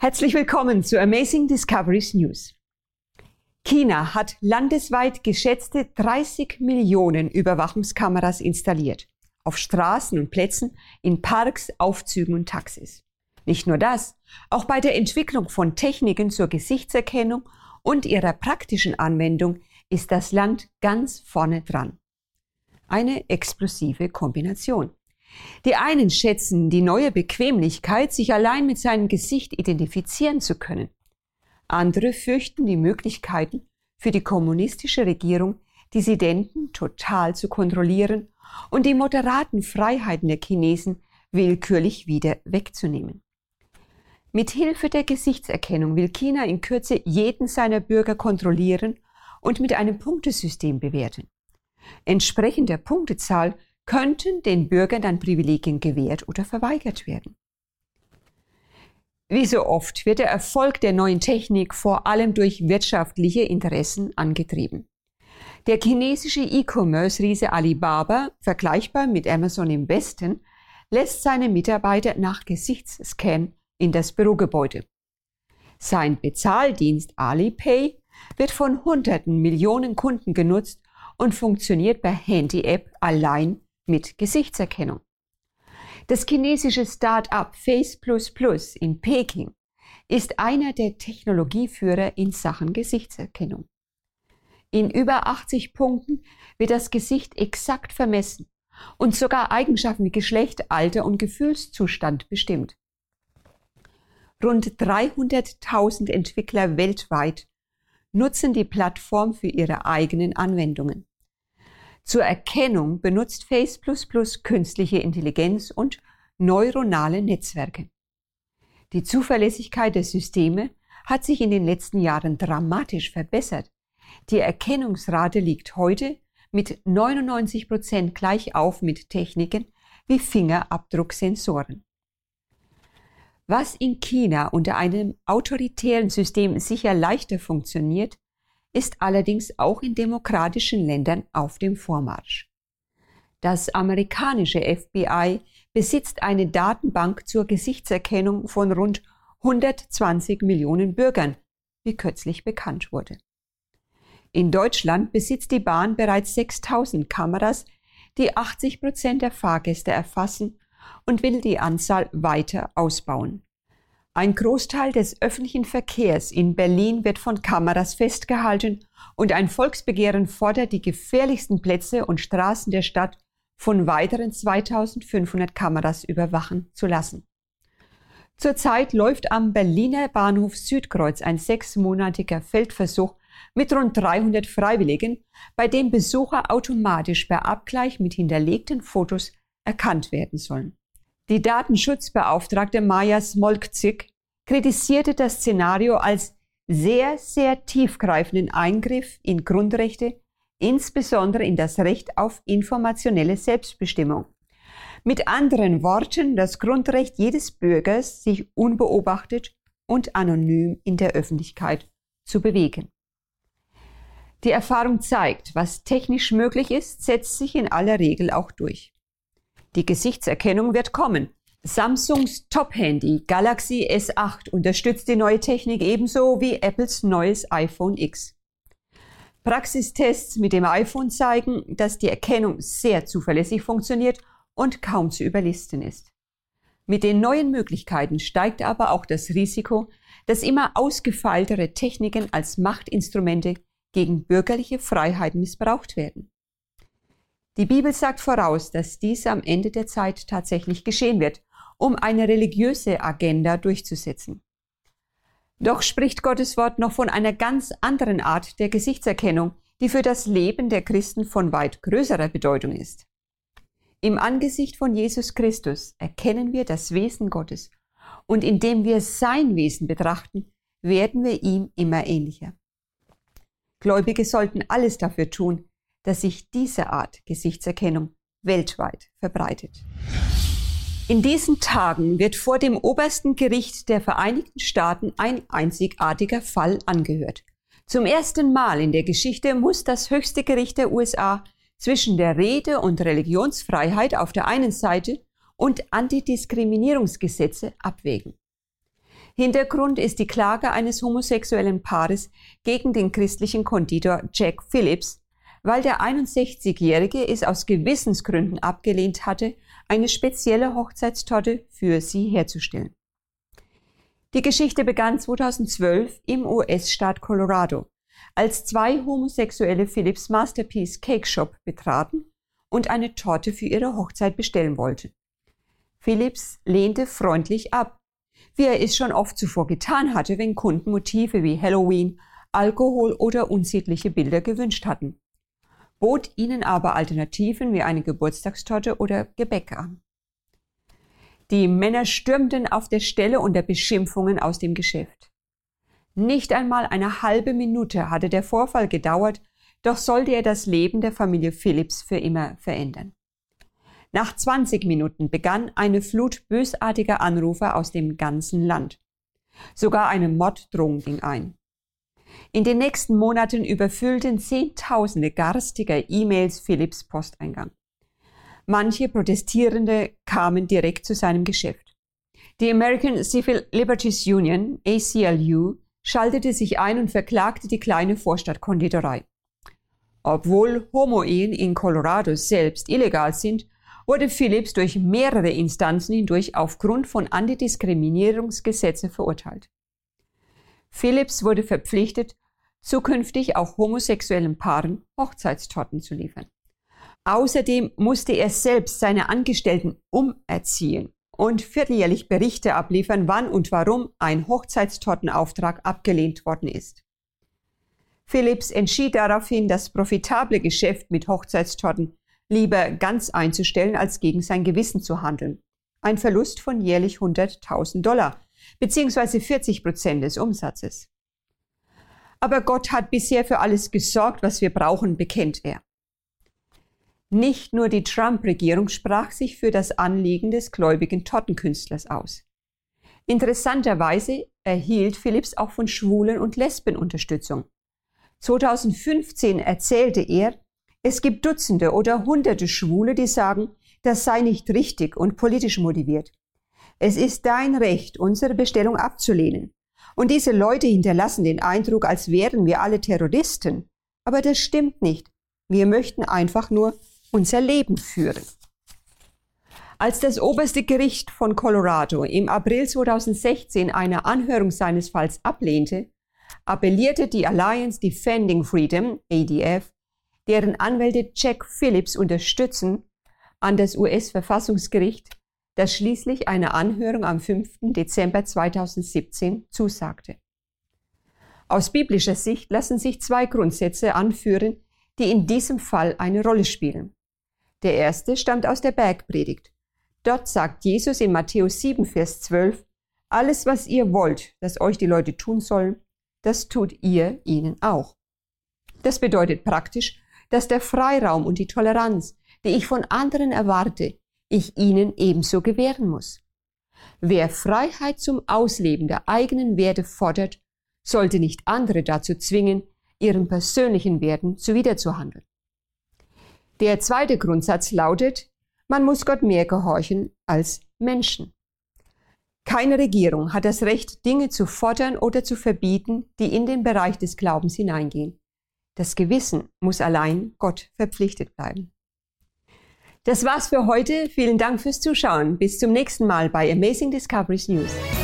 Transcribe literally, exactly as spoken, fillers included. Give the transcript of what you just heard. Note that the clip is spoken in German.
Herzlich willkommen zu Amazing Discoveries News. China hat landesweit geschätzte dreißig Millionen Überwachungskameras installiert. Auf Straßen und Plätzen, in Parks, Aufzügen und Taxis. Nicht nur das, auch bei der Entwicklung von Techniken zur Gesichtserkennung und ihrer praktischen Anwendung ist das Land ganz vorne dran. Eine explosive Kombination. Die einen schätzen die neue Bequemlichkeit, sich allein mit seinem Gesicht identifizieren zu können. Andere fürchten die Möglichkeiten für die kommunistische Regierung, Dissidenten total zu kontrollieren und die moderaten Freiheiten der Chinesen willkürlich wieder wegzunehmen. Mit Hilfe der Gesichtserkennung will China in Kürze jeden seiner Bürger kontrollieren und mit einem Punktesystem bewerten. Entsprechend der Punktezahl könnten den Bürgern dann Privilegien gewährt oder verweigert werden. Wie so oft wird der Erfolg der neuen Technik vor allem durch wirtschaftliche Interessen angetrieben. Der chinesische E-Commerce-Riese Alibaba, vergleichbar mit Amazon im Westen, lässt seine Mitarbeiter nach Gesichtsscan in das Bürogebäude. Sein Bezahldienst Alipay wird von hunderten Millionen Kunden genutzt und funktioniert per Handy-App allein mit Gesichtserkennung. Das chinesische Start-up Face plus plus in Peking ist einer der Technologieführer in Sachen Gesichtserkennung. In über achtzig Punkten wird das Gesicht exakt vermessen und sogar Eigenschaften wie Geschlecht, Alter und Gefühlszustand bestimmt. Rund dreihunderttausend Entwickler weltweit nutzen die Plattform für ihre eigenen Anwendungen. Zur Erkennung benutzt Face plus plus künstliche Intelligenz und neuronale Netzwerke. Die Zuverlässigkeit der Systeme hat sich in den letzten Jahren dramatisch verbessert. Die Erkennungsrate liegt heute mit neunundneunzig Prozent gleich auf mit Techniken wie Fingerabdrucksensoren. Was in China unter einem autoritären System sicher leichter funktioniert, ist allerdings auch in demokratischen Ländern auf dem Vormarsch. Das amerikanische F B I besitzt eine Datenbank zur Gesichtserkennung von rund hundertzwanzig Millionen Bürgern, wie kürzlich bekannt wurde. In Deutschland besitzt die Bahn bereits sechstausend Kameras, die achtzig Prozent der Fahrgäste erfassen und will die Anzahl weiter ausbauen. Ein Großteil des öffentlichen Verkehrs in Berlin wird von Kameras festgehalten und ein Volksbegehren fordert, die gefährlichsten Plätze und Straßen der Stadt von weiteren zweitausendfünfhundert Kameras überwachen zu lassen. Zurzeit läuft am Berliner Bahnhof Südkreuz ein sechsmonatiger Feldversuch mit rund dreihundert Freiwilligen, bei dem Besucher automatisch per Abgleich mit hinterlegten Fotos erkannt werden sollen. Die Datenschutzbeauftragte Maja Smolkczyk kritisierte das Szenario als sehr, sehr tiefgreifenden Eingriff in Grundrechte, insbesondere in das Recht auf informationelle Selbstbestimmung. Mit anderen Worten, das Grundrecht jedes Bürgers, sich unbeobachtet und anonym in der Öffentlichkeit zu bewegen. Die Erfahrung zeigt, was technisch möglich ist, setzt sich in aller Regel auch durch. Die Gesichtserkennung wird kommen. Samsungs Top-Handy Galaxy S acht unterstützt die neue Technik ebenso wie Apples neues iPhone X. Praxistests mit dem iPhone zeigen, dass die Erkennung sehr zuverlässig funktioniert und kaum zu überlisten ist. Mit den neuen Möglichkeiten steigt aber auch das Risiko, dass immer ausgefeiltere Techniken als Machtinstrumente gegen bürgerliche Freiheiten missbraucht werden. Die Bibel sagt voraus, dass dies am Ende der Zeit tatsächlich geschehen wird, um eine religiöse Agenda durchzusetzen. Doch spricht Gottes Wort noch von einer ganz anderen Art der Gesichtserkennung, die für das Leben der Christen von weit größerer Bedeutung ist. Im Angesicht von Jesus Christus erkennen wir das Wesen Gottes und indem wir sein Wesen betrachten, werden wir ihm immer ähnlicher. Gläubige sollten alles dafür tun, dass sich diese Art Gesichtserkennung weltweit verbreitet. In diesen Tagen wird vor dem obersten Gericht der Vereinigten Staaten ein einzigartiger Fall angehört. Zum ersten Mal in der Geschichte muss das höchste Gericht der U S A zwischen der Rede- und Religionsfreiheit auf der einen Seite und Antidiskriminierungsgesetze abwägen. Hintergrund ist die Klage eines homosexuellen Paares gegen den christlichen Konditor Jack Phillips, weil der einundsechzigjährige es aus Gewissensgründen abgelehnt hatte, eine spezielle Hochzeitstorte für sie herzustellen. Die Geschichte begann zweitausendzwölf im U S-Staat Colorado, als zwei Homosexuelle Phillips Masterpiece Cake Shop betraten und eine Torte für ihre Hochzeit bestellen wollten. Phillips lehnte freundlich ab, wie er es schon oft zuvor getan hatte, wenn Kunden Motive wie Halloween, Alkohol oder unsittliche Bilder gewünscht hatten, bot ihnen aber Alternativen wie eine Geburtstagstorte oder Gebäck an. Die Männer stürmten auf der Stelle unter Beschimpfungen aus dem Geschäft. Nicht einmal eine halbe Minute hatte der Vorfall gedauert, doch sollte er das Leben der Familie Phillips für immer verändern. Nach zwanzig Minuten begann eine Flut bösartiger Anrufe aus dem ganzen Land. Sogar eine Morddrohung ging ein. In den nächsten Monaten überfüllten Zehntausende garstiger E-Mails Phillips Posteingang. Manche Protestierende kamen direkt zu seinem Geschäft. Die American Civil Liberties Union, A C L U, schaltete sich ein und verklagte die kleine Vorstadtkonditorei. Obwohl Homo-Ehen in Colorado selbst illegal sind, wurde Phillips durch mehrere Instanzen hindurch aufgrund von Antidiskriminierungsgesetzen verurteilt. Phillips wurde verpflichtet, zukünftig auch homosexuellen Paaren Hochzeitstorten zu liefern. Außerdem musste er selbst seine Angestellten umerziehen und vierteljährlich Berichte abliefern, wann und warum ein Hochzeitstortenauftrag abgelehnt worden ist. Phillips entschied daraufhin, das profitable Geschäft mit Hochzeitstorten lieber ganz einzustellen, als gegen sein Gewissen zu handeln. Ein Verlust von jährlich hunderttausend Dollar, beziehungsweise vierzig Prozent des Umsatzes. Aber Gott hat bisher für alles gesorgt, was wir brauchen, bekennt er. Nicht nur die Trump-Regierung sprach sich für das Anliegen des gläubigen Tortenkünstlers aus. Interessanterweise erhielt Phillips auch von Schwulen und Lesben Unterstützung. zweitausendfünfzehn erzählte er, es gibt Dutzende oder Hunderte Schwule, die sagen, das sei nicht richtig und politisch motiviert. Es ist dein Recht, unsere Bestellung abzulehnen. Und diese Leute hinterlassen den Eindruck, als wären wir alle Terroristen. Aber das stimmt nicht. Wir möchten einfach nur unser Leben führen. Als das oberste Gericht von Colorado im April zweitausendsechzehn eine Anhörung seines Falls ablehnte, appellierte die Alliance Defending Freedom, A D F, deren Anwälte Jack Phillips unterstützen, an das U S-Verfassungsgericht, das schließlich eine Anhörung am fünften Dezember zweitausendsiebzehn zusagte. Aus biblischer Sicht lassen sich zwei Grundsätze anführen, die in diesem Fall eine Rolle spielen. Der erste stammt aus der Bergpredigt. Dort sagt Jesus in Matthäus sieben, Vers zwölf, alles, was ihr wollt, dass euch die Leute tun sollen, das tut ihr ihnen auch. Das bedeutet praktisch, dass der Freiraum und die Toleranz, die ich von anderen erwarte, ich ihnen ebenso gewähren muss. Wer Freiheit zum Ausleben der eigenen Werte fordert, sollte nicht andere dazu zwingen, ihren persönlichen Werten zuwiderzuhandeln. Der zweite Grundsatz lautet, man muss Gott mehr gehorchen als Menschen. Keine Regierung hat das Recht, Dinge zu fordern oder zu verbieten, die in den Bereich des Glaubens hineingehen. Das Gewissen muss allein Gott verpflichtet bleiben. Das war's für heute. Vielen Dank fürs Zuschauen. Bis zum nächsten Mal bei Amazing Discoveries News.